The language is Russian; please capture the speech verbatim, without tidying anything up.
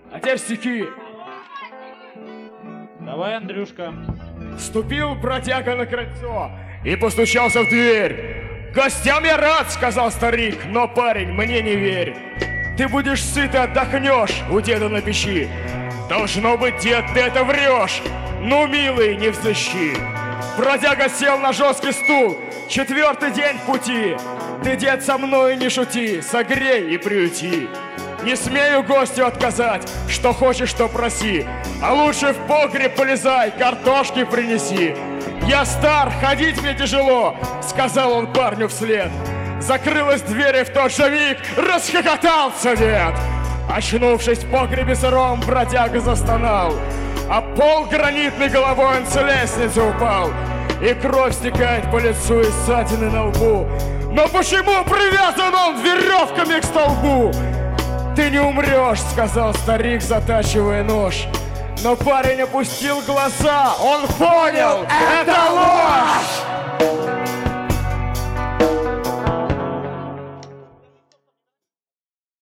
А теперь стихи. Давай, Андрюшка. Вступил бродяга на крыльцо и постучался в дверь. «Гостям я рад», — сказал старик, — «но, парень, мне не верь. Ты будешь сыт и отдохнешь у деда на печи. Должно быть, дед, ты это врешь. Ну, милый, не взыщи». Бродяга сел на жесткий стул. Четвертый день в пути. Ты, дед, со мной не шути, согрей и приюти. Не смею гостю отказать, что хочешь, то проси. А лучше в погреб полезай, картошки принеси. Я стар, ходить мне тяжело, сказал он парню вслед. Закрылась дверь, и в тот же миг расхохотался дед. Очнувшись в погребе сыром, бродяга застонал. А пол гранитной головой он с лестницы упал. И кровь стекает по лицу, и ссадины на лбу. Но почему привязан он веревками к столбу? «Ты не умрешь», — сказал старик, затачивая нож. Но парень опустил глаза, он понял, это